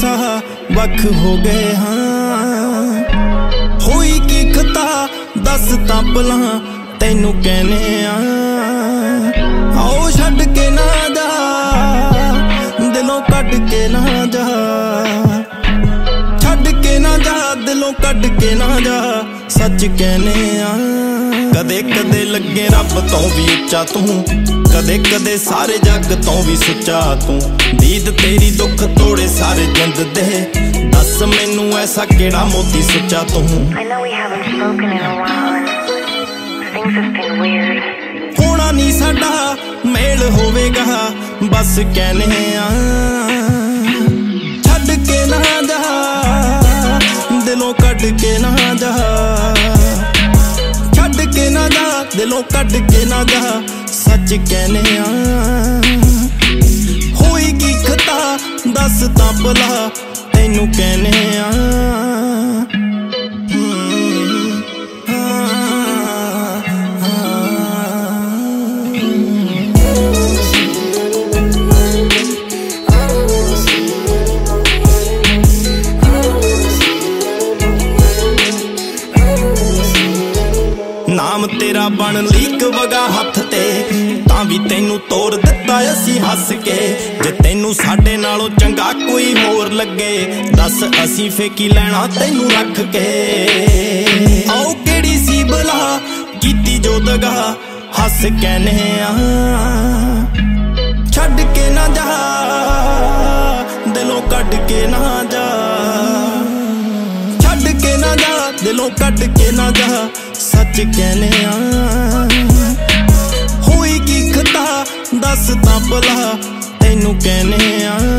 साह वख हो गए हाँ। होई की खता दस तां भला तैनू कहने आओ छड्ड के ना जा दिलों कट के ना जा, छड्ड के ना जा दिलों कट के ना जा सच कहने कदे कदे लगे रब तो भी उच्चा तू, कदे कदे सारे जग तो भी सुच्चा तू। दीद तेरी दुख तोड़े सारे जिंद दे, दस मैनू ऐसा केड़ा मोती सुच्चा तू। होना नहीं साडा मेल होवेगा बस कहने छड्ड के ना जा दिलों कट के ना जा, छड्ड के ना जा दिलों कट के ना जा सच कहने होई की खता दस तां भला तैनू कहने नाम तेरा बन लीक वगा हथ ते तां भी तैनू तोड़ दिता असी हस के। जे तैनू साडे नालों चंगा कोई होर लगे दस असी फेकी लैना तैनू रख के। आओ केड़ी सी भला कीती जो दगा हस कहने छड्ड के ना जा दिलों कट के ना जा, छड्ड के ना जा दिलों कट के ना जा सच कहने होई की खता दस तां भला तैनू कहने